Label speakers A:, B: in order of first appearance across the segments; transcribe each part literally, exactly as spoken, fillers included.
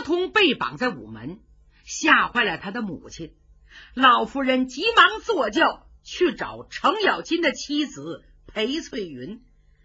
A: 通被绑在午门，吓坏了他的母亲。老夫人急忙坐轿去找程咬金的妻子裴翠云。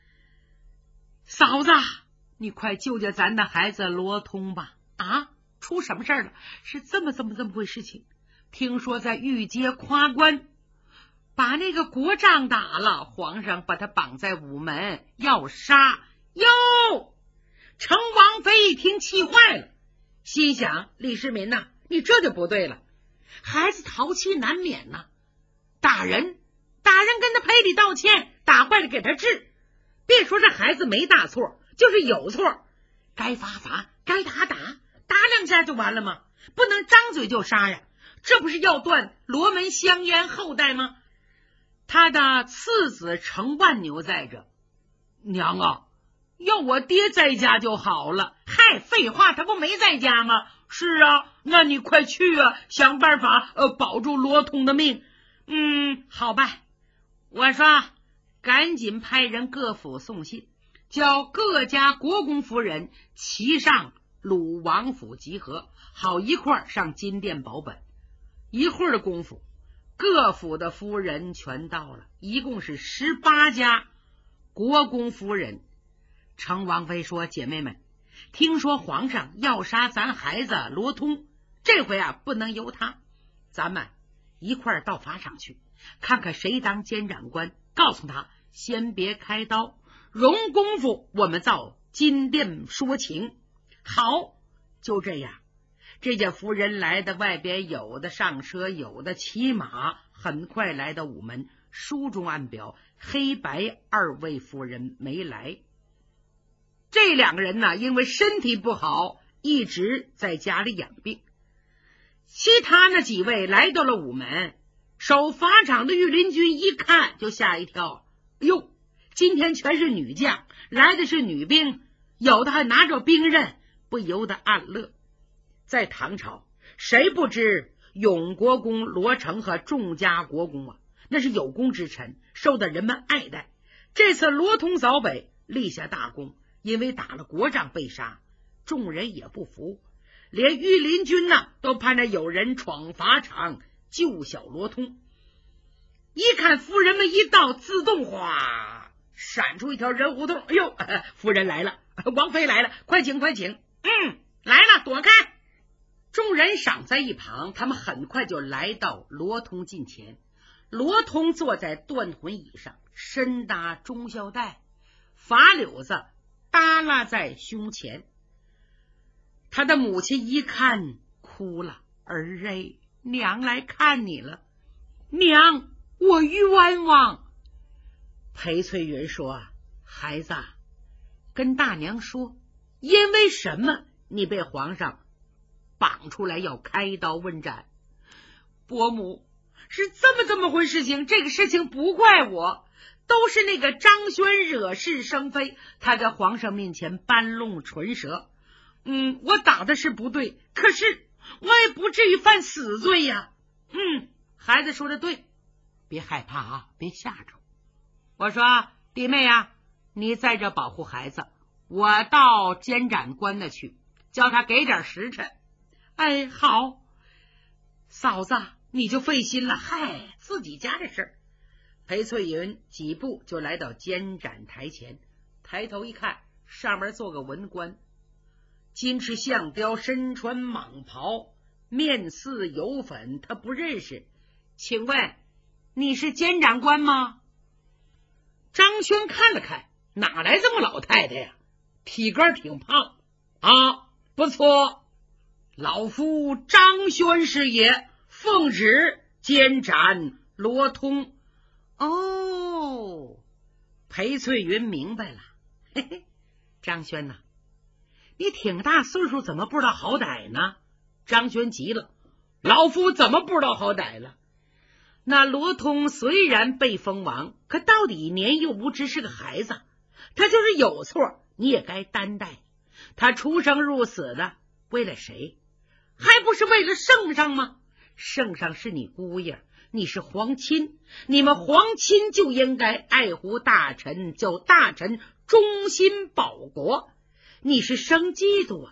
A: 嫂子，你快救救咱的孩子罗通吧！啊，出什么事了？是这么这么这么回事情。听说在御街夸官把那个国丈打了，皇上把他绑在午门要杀。哟，程王妃一听气坏了，心想李世民呐、啊，你这就不对了，孩子淘气难免呐、啊，打人打人跟他赔礼道歉，打坏了给他治。别说这孩子没大错，就是有错，该罚罚，该打打，打两下就完了吗？不能张嘴就杀呀，这不是要断罗门香烟后代吗？他的次子程万牛在这。娘啊，要我爹在家就好了。嗨，废话，他不没在家吗？是啊，那你快去啊，想办法呃保住罗通的命。嗯，好吧，我说赶紧派人各府送信，叫各家国公夫人齐上鲁王府集合，好一块上金殿保本。一会儿的功夫，各府的夫人全到了，一共是十八家国公夫人。程王妃说：姐妹们，听说皇上要杀咱孩子罗通，这回啊不能由他，咱们一块儿到法场去，看看谁当监斩官，告诉他先别开刀，容功夫我们到金殿说情。好，就这样，这家夫人来的外边，有的上车，有的骑马，很快来到午门。书中暗表黑白二位夫人没来，这两个人呢，因为身体不好，一直在家里养病。其他那几位来到了午门，守法场的御林军一看就吓一跳，哎呦，今天全是女将，来的是女兵，有的还拿着兵刃，不由得暗乐。在唐朝，谁不知永国公罗成和众家国公啊，那是有功之臣，受到人们爱戴。这次罗通扫北立下大功，因为打了国仗被杀，众人也不服，连御林军呢都盼着有人闯法场救小罗通。一看夫人们一到，自动哗闪出一条人胡同。哎呦，夫人来了，王妃来了，快请快请。嗯，来了，躲开。众人赏在一旁，他们很快就来到罗通近前。罗通坐在断魂椅上，身搭中孝带，发绺子耷拉在胸前。他的母亲一看哭了：儿哎，娘来看你了，娘，我冤枉。裴翠云说：孩子，跟大娘说，因为什么你被皇上绑出来要开刀问斩？伯母，是这么这么回事情，这个事情不怪我，都是那个张轩惹是生非，他在皇上面前搬弄唇舌。嗯，我打的是不对，可是我也不至于犯死罪呀。嗯，孩子说的对，别害怕啊，别吓着。我说弟妹啊，你在这保护孩子，我到监斩官那去，叫他给点时辰。哎，好，嫂子你就费心了，嗨，自己家的事儿。裴翠云几步就来到监斩台前，抬头一看，上面坐个文官，金翅象雕，身穿蟒袍，面似油粉，他不认识。请问你是监斩官吗？张轩看了看，哪来这么老太太呀？体格挺胖啊，不错，老夫张轩是也，奉旨监斩罗通。哦，裴翠云明白了。嘿嘿，张轩呐、啊，你挺大岁数，怎么不知道好歹呢？张轩急了：老夫怎么不知道好歹了？那罗通虽然被封王，可到底年幼无知，是个孩子，他就是有错你也该担待。他出生入死的为了谁？还不是为了圣上吗？圣上是你姑爷，你是皇亲，你们皇亲就应该爱护大臣，叫大臣忠心保国。你是生嫉妒啊，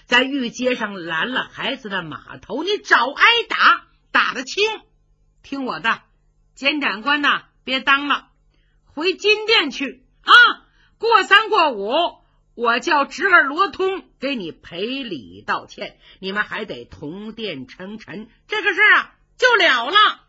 A: 在御街上拦了孩子的马头，你找挨打，打得轻。听我的，监斩官呐，别当了，回金殿去啊！过三过五，我叫侄儿罗通给你赔礼道歉，你们还得同殿称臣，这个事啊就了了。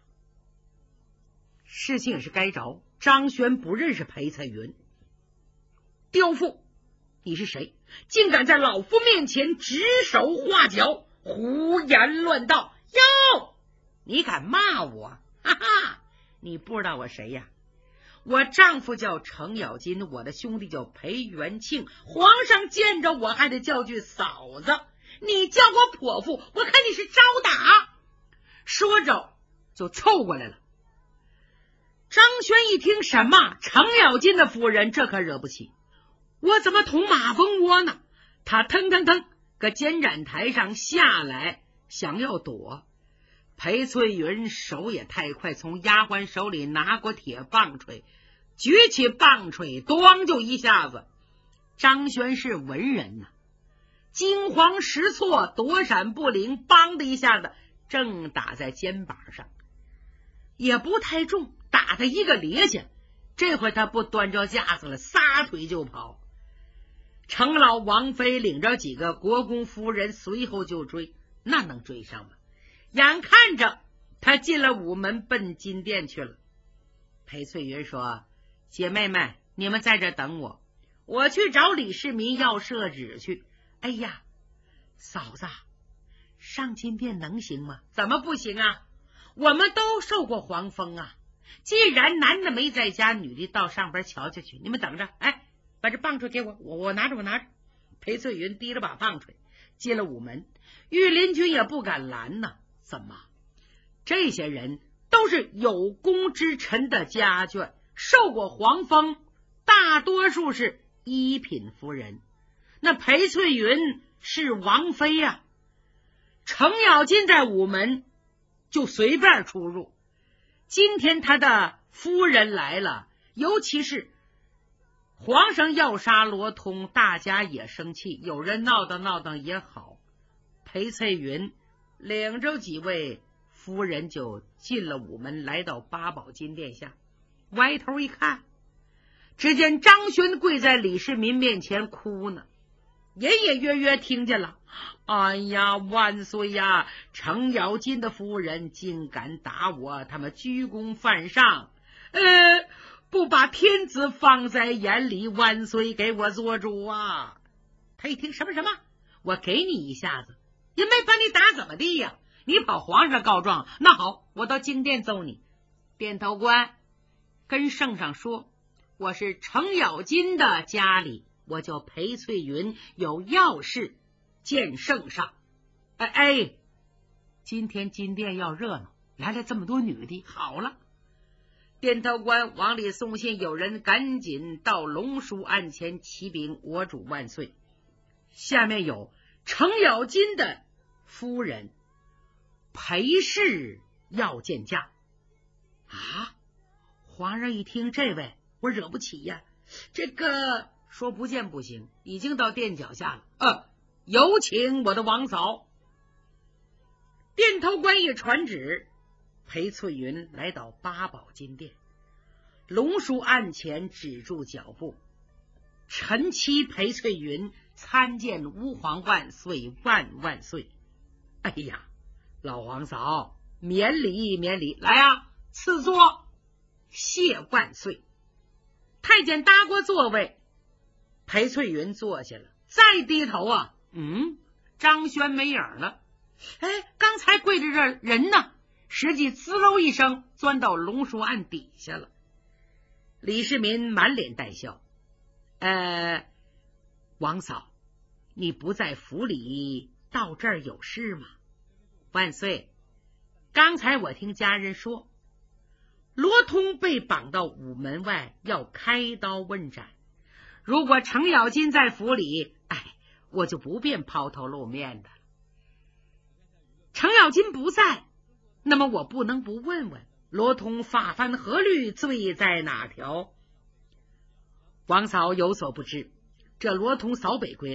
A: 事情也是该着，张轩不认识裴彩云。刁妇，你是谁？竟敢在老夫面前指手画脚，胡言乱道！哟，你敢骂我？哈哈，你不知道我谁呀？我丈夫叫程咬金，我的兄弟叫裴元庆，皇上见着我还得叫句嫂子，你叫我泼妇，我看你是招打。说着就凑过来了。张轩一听，什么程咬金的夫人，这可惹不起，我怎么捅马蜂窝呢？他腾腾腾搁监斩台上下来，想要躲。裴翠云手也太快，从丫鬟手里拿过铁棒槌，举起棒槌，咣就一下子。张轩是文人呐、啊，惊慌失措，躲闪不灵，梆的一下子正打在肩膀上，也不太重，打他一个趔趄。这回他不端着架子了，撒腿就跑。程老王妃领着几个国公夫人随后就追，那能追上吗？眼看着他进了午门，奔金殿去了。裴翠云说：姐妹们，你们在这等我，我去找李世民要圣旨去。哎呀，嫂子，上金殿能行吗？怎么不行啊？我们都受过皇封啊，既然男的没在家，女的到上边瞧瞧去。你们等着，哎，把这棒槌给我，我我拿着我拿着。裴翠云提了把棒槌进了午门，御林军也不敢拦呢。怎么？这些人都是有功之臣的家眷，受过皇封，大多数是一品夫人。那裴翠云是王妃呀、啊，程咬金在午门就随便出入。今天他的夫人来了，尤其是皇上要杀罗通，大家也生气，有人闹腾闹腾也好。裴翠云领着几位夫人就进了午门，来到八宝金殿下，歪头一看，只见张轩跪在李世民面前哭呢，隐隐约约听见了：哎呀，万岁呀！程咬金的夫人竟敢打我，他们居功犯上，呃，不把天子放在眼里，万岁给我做主啊！他一听，什么什么，我给你一下子，也没把你打怎么地呀？你跑皇上告状，那好，我到金殿揍你。殿头官跟圣上说，我是程咬金的家里，我叫裴翠云，有要事见圣上。哎哎，今天金殿要热闹，来了这么多女的，好了。殿头官往里送信，有人赶紧到龙书案前启禀我主万岁。下面有程咬金的夫人裴氏要见驾。啊！皇上一听，这位我惹不起呀，这个说不见不行，已经到殿脚下了。呃，有请我的王嫂。殿头官一传旨，裴翠云来到八宝金殿，龙书案前止住脚步。臣妻裴翠云参见吾皇万岁万万岁。哎呀，老皇嫂，免礼免礼，来啊，赐座，谢万岁。太监搭过座位，裴翠云坐下了，再低头啊，嗯，张轩没影了。哎，刚才跪着这人呢，实际滋溜一声钻到龙书案底下了。李世民满脸带笑，呃，王嫂，你不在府里，到这儿有事吗？万岁，刚才我听家人说，罗通被绑到午门外，要开刀问斩。如果程咬金在府里，哎，我就不便抛头露面的。程咬金不在，那么我不能不问问罗通法犯何律，罪在哪条？王嫂有所不知，这罗通扫北归来，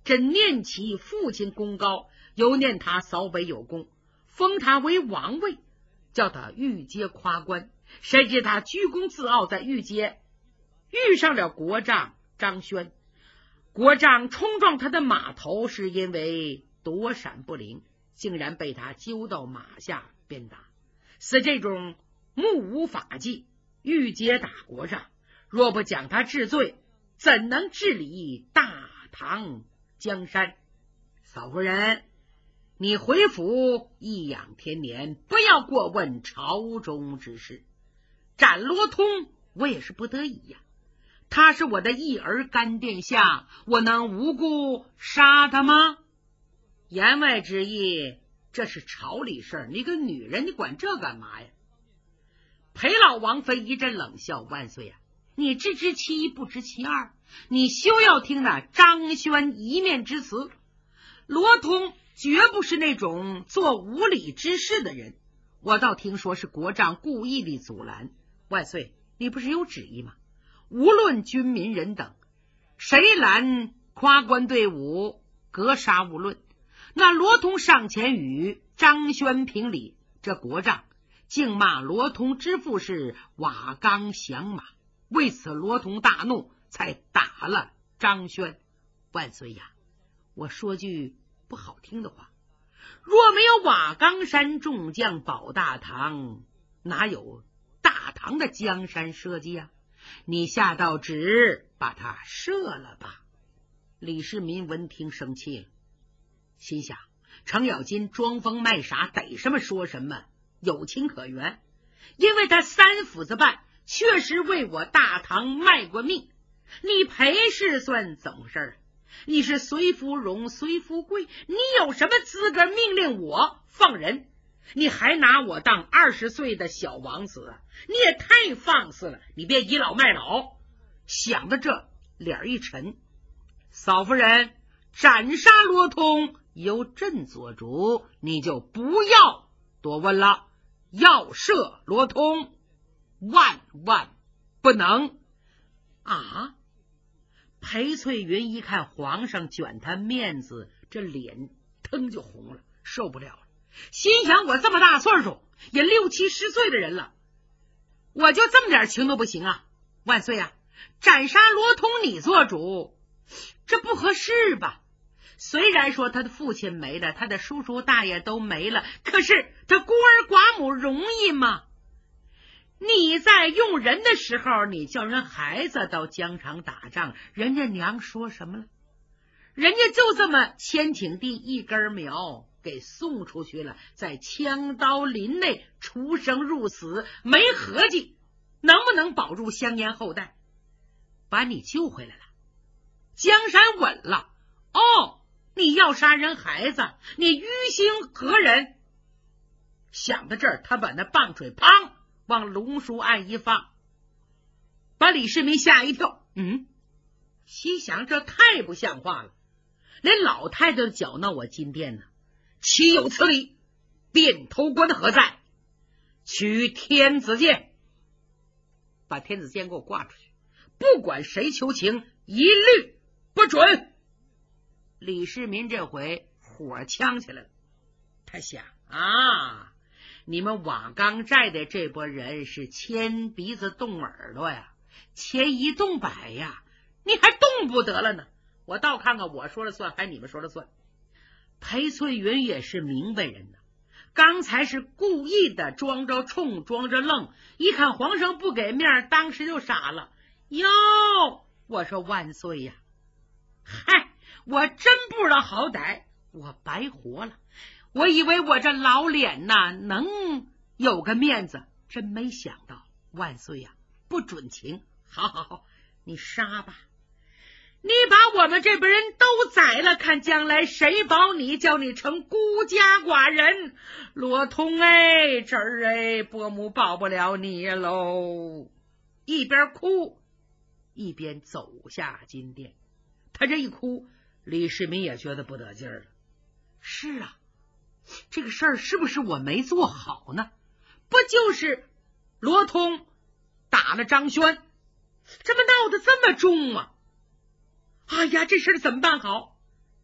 A: 真念起父亲功高，又念他扫北有功，封他为王位，叫他御阶夸官。谁知他居功自傲，在御阶遇上了国丈张轩。国丈冲撞他的马头，是因为躲闪不灵，竟然被他揪到马下鞭打。似这种目无法纪，御阶打国丈，若不将他治罪，怎能治理大唐江山？嫂夫人，你回府颐养天年，不要过问朝中之事。斩罗通我也是不得已呀、啊，他是我的义儿干殿下，我能无故杀他吗？言外之意，这是朝里事儿，你个女人，你管这干嘛呀？裴老王妃一阵冷笑：万岁呀、啊，你只知其一不知其二，你休要听那张轩一面之词。罗通绝不是那种做无理之事的人，我倒听说是国丈故意的阻拦。万岁，你不是有旨意吗？无论军民人等，谁拦夸官队伍，格杀勿论。那罗通上前与张轩评理，这国丈竟骂罗通之父是瓦岗响马，为此罗通大怒，才打了张轩。万岁呀，我说句不好听的话，若没有瓦岗山众将保大唐，哪有大唐的江山社稷啊？你下道旨把他赦了吧。李世民闻听生气了，心想程咬金装疯卖傻，逮什么说什么，有情可原，因为他三斧子半确实为我大唐卖过命。你裴氏算怎么回事？你是随芙蓉随富贵，你有什么资格命令我放人？你还拿我当二十岁的小王子啊！你也太放肆了，你别倚老卖老。想到这，脸一沉，嫂夫人，斩杀罗通由朕做主，你就不要多问了。要赦罗通，万万不能啊！裴翠云一看皇上卷他面子，这脸腾就红了，受不了了，心想我这么大岁数，也六七十岁的人了，我就这么点情都不行啊！万岁啊，斩杀罗通你做主，这不合适吧？虽然说他的父亲没了，他的叔叔大爷都没了，可是他孤儿寡母容易吗？你在用人的时候，你叫人孩子到疆场打仗，人家娘说什么了？人家就这么千顷地一根苗给送出去了，在枪刀林内出生入死，没合计能不能保住香烟后代，把你救回来了，江山稳了。哦，你要杀人孩子，你于心何忍？想到这儿，他把那棒槌砰往龙书案一放，把李世民吓一跳。嗯，心想这太不像话了，连老太太都搅闹我金殿呢，岂有此理！殿头官何在？取天子剑，把天子剑给我挂出去，不管谁求情，一律不准。李世民这回火呛起来了，他想啊，你们瓦岗寨的这波人是牵鼻子动耳朵呀，牵一动百呀，你还动不得了呢。我倒看看我说了算还你们说了算。裴翠云也是明白人呢，刚才是故意的装着冲装着愣，一看皇上不给面，当时就傻了。哟，我说万岁呀，嗨，我真不知道好歹，我白活了。我以为我这老脸呐能有个面子，真没想到。万岁呀，不准情。好好好，你杀吧，你把我们这边人都宰了，看将来谁保你，叫你成孤家寡人。罗通哎，这儿哎，伯母保不了你喽。一边哭一边走下金殿。他这一哭，李世民也觉得不得劲儿了。是啊，这个事儿是不是我没做好呢？不就是罗通打了张轩，这么闹得这么重啊？哎呀，这事儿怎么办好？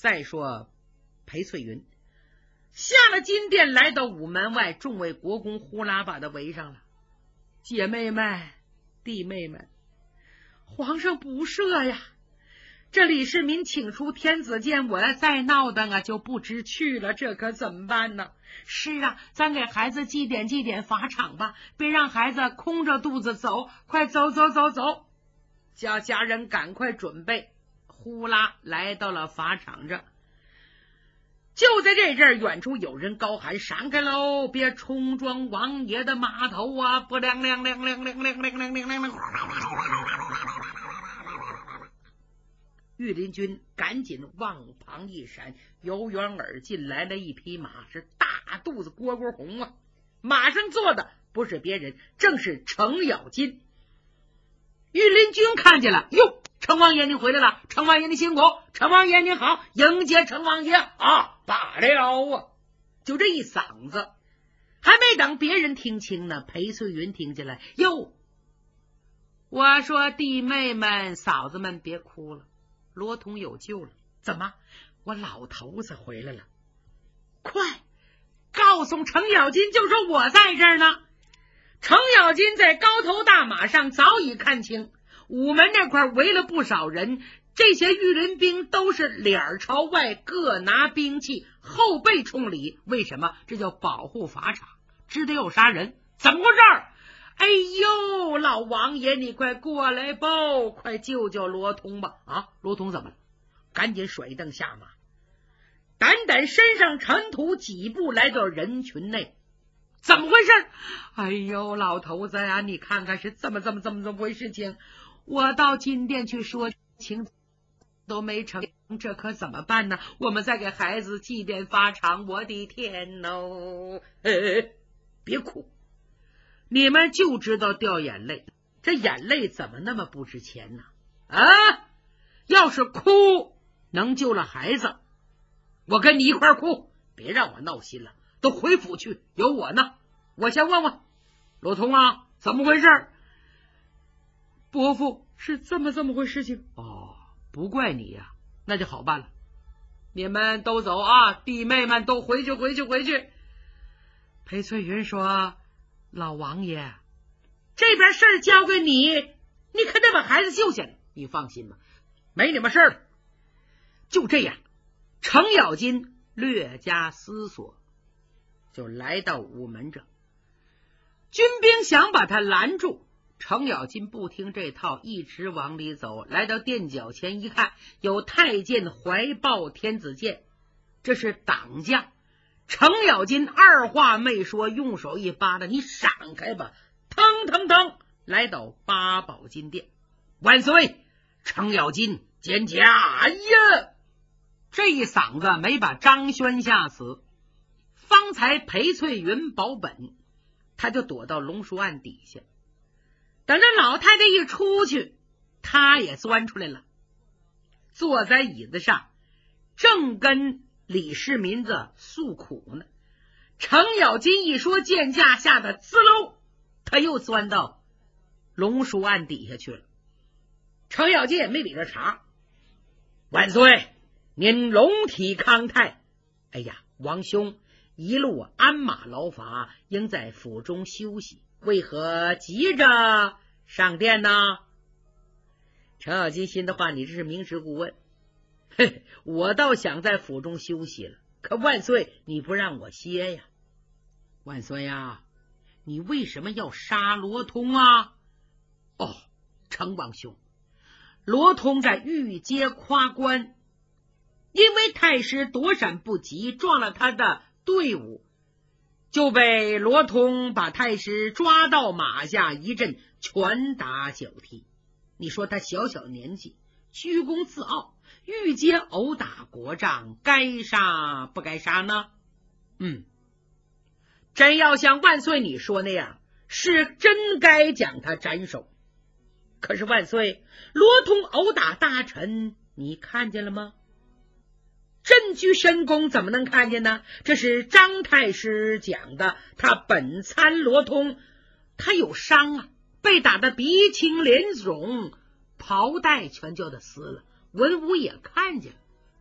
A: 再说裴翠云下了金殿，来到午门外，众位国公呼啦把他围上了。姐妹们，弟妹们，皇上不赦呀！这李世民请出天子剑，我要再闹腾啊就不知去了，这可怎么办呢？是啊，咱给孩子祭奠祭奠法场吧，别让孩子空着肚子走，快走走走走！叫家人赶快准备。呼啦来到了法场这，就在这阵儿，远处有人高喊：“闪开喽！别冲撞王爷的码头啊！”不亮亮亮亮亮亮亮亮亮亮亮。御林军赶紧往旁一闪，由远而近来了一匹马，是大肚子蝈蝈红啊！马上坐的不是别人，正是程咬金。御林军看见了，哟，程王爷您回来了，程王爷您辛苦，程王爷您好，迎接程王爷啊！罢了啊！就这一嗓子，还没等别人听清呢，裴翠云听见了，哟，我说弟妹们嫂子们别哭了，罗通有救了。怎么？我老头子回来了，快告诉程咬金，就说我在这儿呢。程咬金在高头大马上早已看清，午门那块围了不少人，这些御林兵都是脸朝外，各拿兵器，后背冲里。为什么？这叫保护法场，只得有杀人。怎么回事？哎呦，老王爷你快过来吧，快救救罗通吧！啊，罗通怎么了？赶紧甩蹬下马，胆胆身上尘土，几步来到人群内。怎么回事？哎呦，老头子呀，你看看是这么这么这么这么回事情。我到金殿去说情都没成，这可怎么办呢？我们再给孩子祭奠法场，我的天哦！哎，别哭，你们就知道掉眼泪，这眼泪怎么那么不值钱呢？啊，要是哭能救了孩子，我跟你一块哭，别让我闹心了。都回府去，有我呢。我先问问罗通啊，怎么回事？伯父是这么这么回事情。哦，不怪你呀、啊，那就好办了。你们都走啊，弟妹们都回去回去回去。裴翠云说：“老王爷，这边事儿交给你，你可得把孩子救下来。你放心吧，没你们事儿了。”就这样，程咬金略加思索，就来到午门这，军兵想把他拦住，程咬金不听这套，一直往里走。来到殿脚前一看，有太监怀抱天子剑，这是党将。程咬金二话没说，用手一扒拉，你闪开吧！腾腾腾，来到八宝金殿。万岁！程咬金见驾！哎呀，这一嗓子没把张轩吓死。方才裴翠云保本，他就躲到龙书案底下。等着老太太一出去，他也钻出来了，坐在椅子上，正跟李世民子诉苦呢。程咬金一说见驾，吓得滋溜，他又钻到龙书案底下去了。程咬金也没理这茬。万岁，您龙体康泰。哎呀，王兄一路鞍马劳乏，应在府中休息，为何急着上殿呢？程咬金心的话，你这是明知故问。嘿，我倒想在府中休息了，可万岁你不让我歇呀。万岁呀，你为什么要杀罗通啊？哦，程王兄，罗通在御街夸关，因为太师躲闪不及，撞了他的队伍，就被罗通把太师抓到马下，一阵拳打脚踢。你说他小小年纪，居功自傲，御街殴打国丈，该杀不该杀呢？嗯，真要像万岁你说那样，是真该将他斩首。可是万岁，罗通殴打大臣，你看见了吗？朕居深宫怎么能看见呢？这是张太师讲的，他本参罗通，他有伤啊，被打得鼻青脸肿，袍带全叫他撕了。文武也看见了，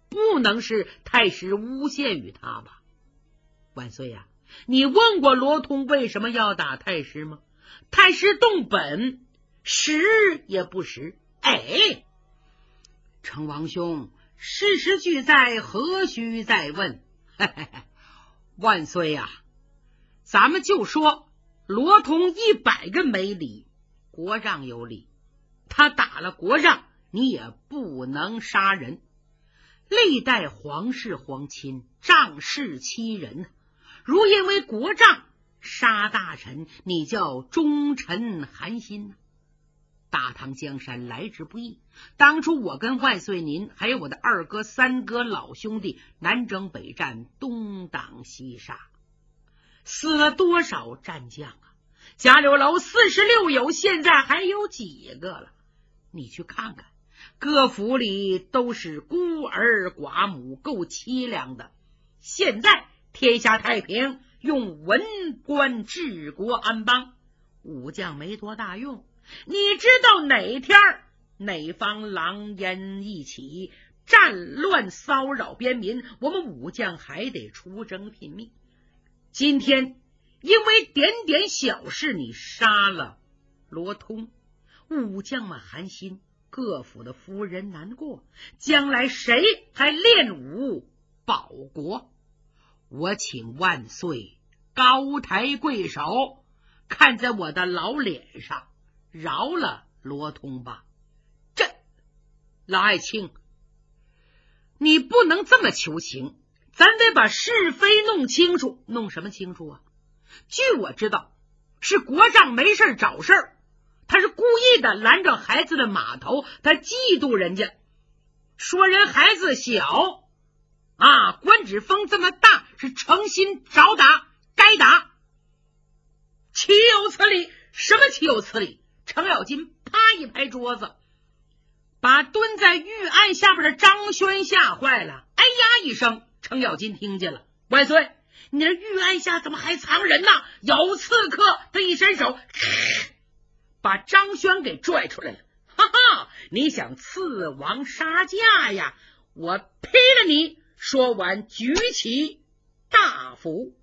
A: 不能是太师诬陷于他吧？万岁呀、啊，你问过罗通为什么要打太师吗？太师动本，时也不时。哎，成王兄，事实俱在，何须再问？嘿嘿嘿，万岁呀、啊，咱们就说罗通一百个没理，国丈有理，他打了国丈，你也不能杀人。历代皇室皇亲，仗势欺人，如因为国丈杀大臣，你叫忠臣寒心。大唐江山来之不易，当初我跟万岁您还有我的二哥三哥老兄弟南征北战，东挡西杀，死了多少战将啊！贾柳楼四十六友，现在还有几个了？你去看看，各府里都是孤儿寡母，够凄凉的。现在天下太平，用文官治国安邦，武将没多大用。你知道哪天哪方狼烟一起，战乱骚扰边民，我们武将还得出征拼命。今天因为点点小事，你杀了罗通，武将们寒心，各府的夫人难过，将来谁还练武保国？我请万岁高抬贵手，看在我的老脸上，饶了罗通吧。这老爱卿，你不能这么求情，咱得把是非弄清楚。弄什么清楚啊？据我知道，是国丈没事找事儿，他是故意的拦着孩子的马头，他嫉妒人家，说人孩子小啊，官职封这么大，是诚心找打，该打。岂有此理！什么岂有此理？程咬金啪一拍桌子，把蹲在御案下边的张轩吓坏了。哎呀一声，程咬金听见了。万岁，你这御案下怎么还藏人呢？有刺客！他一伸手，把张轩给拽出来了。哈哈，你想刺王杀驾呀？我劈了你！说完举起大斧。